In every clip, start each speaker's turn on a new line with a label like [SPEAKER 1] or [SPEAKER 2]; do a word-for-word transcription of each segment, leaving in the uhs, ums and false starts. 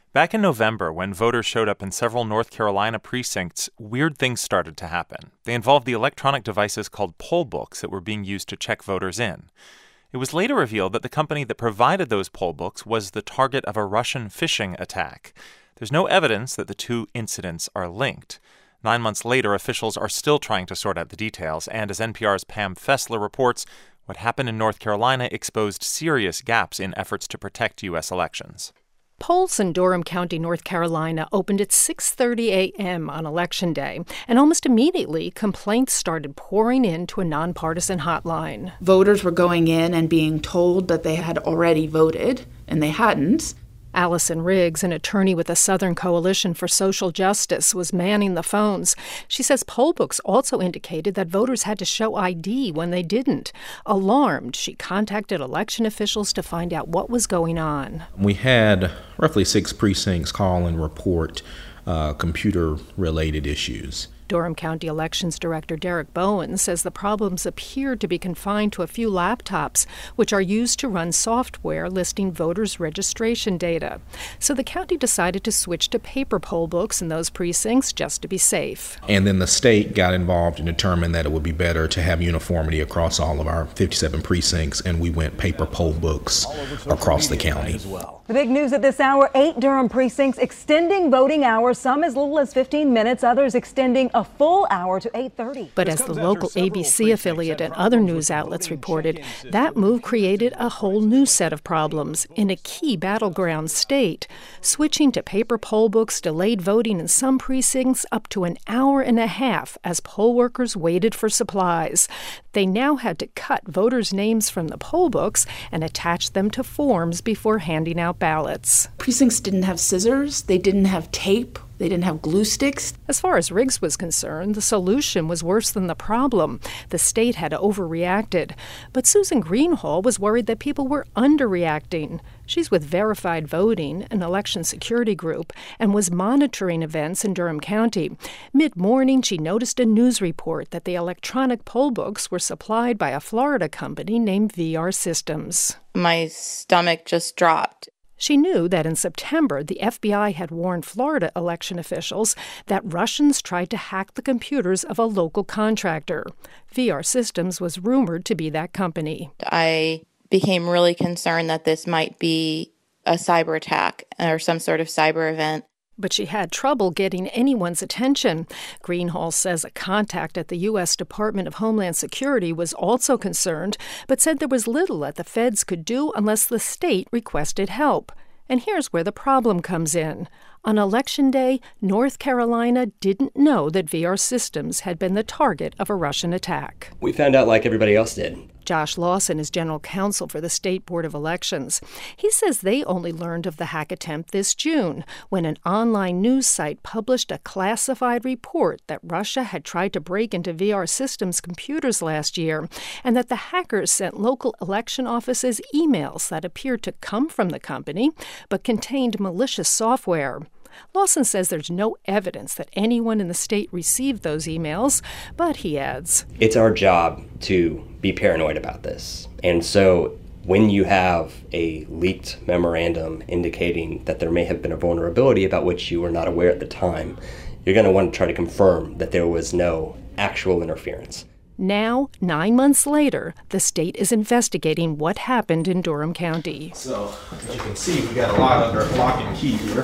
[SPEAKER 1] Back in November, when voters showed up in several North Carolina precincts, weird things started to happen. They involved the electronic devices called poll books that were being used to check voters in. It was later revealed that the company that provided those poll books was the target of a Russian phishing attack. There's no evidence that the two incidents are linked. Nine months later, officials are still trying to sort out the details, and as N P R's Pam Fessler reports, what happened in North Carolina exposed serious gaps in efforts to protect U S elections.
[SPEAKER 2] Polls in Durham County, North Carolina, opened at six thirty a.m. on Election Day, and almost immediately, complaints started pouring in to a nonpartisan hotline.
[SPEAKER 3] Voters were going in and being told that they had already voted, and they hadn't.
[SPEAKER 2] Allison Riggs, an attorney with the Southern Coalition for Social Justice, was manning the phones. She says poll books also indicated that voters had to show I D when they didn't. Alarmed, she contacted election officials to find out what was going on.
[SPEAKER 4] We had roughly six precincts call and report uh, computer-related issues.
[SPEAKER 2] Durham County Elections Director Derek Bowen says the problems appear to be confined to a few laptops, which are used to run software listing voters' registration data. So the county decided to switch to paper poll books in those precincts just to be safe.
[SPEAKER 4] And then the state got involved and determined that it would be better to have uniformity across all of our fifty-seven precincts, and we went paper poll books across the county.
[SPEAKER 5] The big news at this hour, eight Durham precincts extending voting hours, some as little as fifteen minutes, others extending a full hour to eight thirty.
[SPEAKER 2] But as the local A B C affiliate and other news outlets reported, that move created a whole new set of problems in a key battleground state. Switching to paper poll books delayed voting in some precincts up to an hour and a half as poll workers waited for supplies. They now had to cut voters' names from the poll books and attach them to forms before handing out ballots.
[SPEAKER 3] Precincts didn't have scissors, they didn't have tape, they didn't have glue sticks.
[SPEAKER 2] As far as Riggs was concerned, the solution was worse than the problem. The state had overreacted. But Susan Greenhall was worried that people were underreacting. She's with Verified Voting, an election security group, and was monitoring events in Durham County. Mid-morning, she noticed a news report that the electronic poll books were supplied by a Florida company named V R Systems.
[SPEAKER 6] My stomach just dropped.
[SPEAKER 2] She knew that in September, the F B I had warned Florida election officials that Russians tried to hack the computers of a local contractor. V R Systems was rumored to be that company.
[SPEAKER 6] I became really concerned that this might be a cyber attack or some sort of cyber event.
[SPEAKER 2] But she had trouble getting anyone's attention. Greenhall says a contact at the U S Department of Homeland Security was also concerned, but said there was little that the feds could do unless the state requested help. And here's where the problem comes in. On Election Day, North Carolina didn't know that V R Systems had been the target of a Russian attack.
[SPEAKER 7] We found out like everybody else did.
[SPEAKER 2] Josh Lawson is general counsel for the State Board of Elections. He says they only learned of the hack attempt this June, when an online news site published a classified report that Russia had tried to break into V R Systems computers last year, and that the hackers sent local election offices emails that appeared to come from the company, but contained malicious software. Lawson says there's no evidence that anyone in the state received those emails, but he adds,
[SPEAKER 7] it's our job to be paranoid about this. And so when you have a leaked memorandum indicating that there may have been a vulnerability about which you were not aware at the time, you're going to want to try to confirm that there was no actual interference.
[SPEAKER 2] Now, nine months later, the state is investigating what happened in Durham County.
[SPEAKER 8] So, as you can see, we got a lot under lock and key here.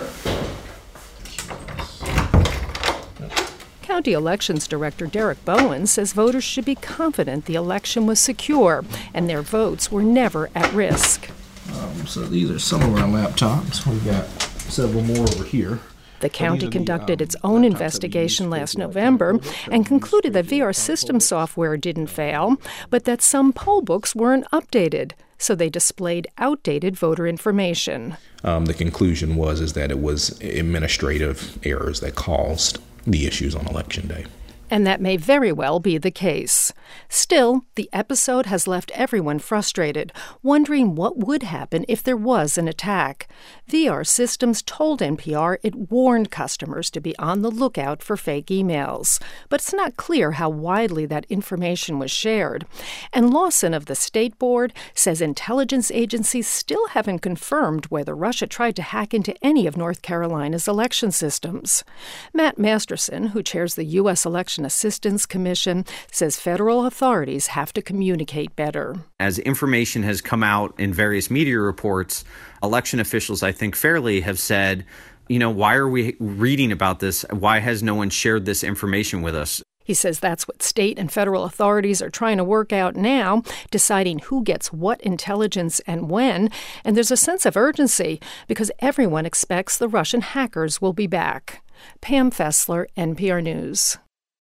[SPEAKER 2] County Elections Director Derek Bowen says voters should be confident the election was secure and their votes were never at risk.
[SPEAKER 8] Um, so these are some of our laptops. We've got several more over here.
[SPEAKER 2] The county conducted its own investigation last November and concluded that V R System software didn't fail, but that some poll books weren't updated, so they displayed outdated voter information.
[SPEAKER 4] Um, the conclusion was is that it was administrative errors that caused the issues on Election Day.
[SPEAKER 2] And that may very well be the case. Still, the episode has left everyone frustrated, wondering what would happen if there was an attack. V R Systems told N P R it warned customers to be on the lookout for fake emails. But it's not clear how widely that information was shared. And Lawson of the State Board says intelligence agencies still haven't confirmed whether Russia tried to hack into any of North Carolina's election systems. Matt Masterson, who chairs the U S Election Assistance Commission, says federal authorities have to communicate better.
[SPEAKER 9] As information has come out in various media reports, election officials, I think fairly, have said, you know, why are we reading about this? Why has no one shared this information with us?
[SPEAKER 2] He says that's what state and federal authorities are trying to work out now, deciding who gets what intelligence and when. And there's a sense of urgency because everyone expects the Russian hackers will be back. Pam Fessler, N P R News.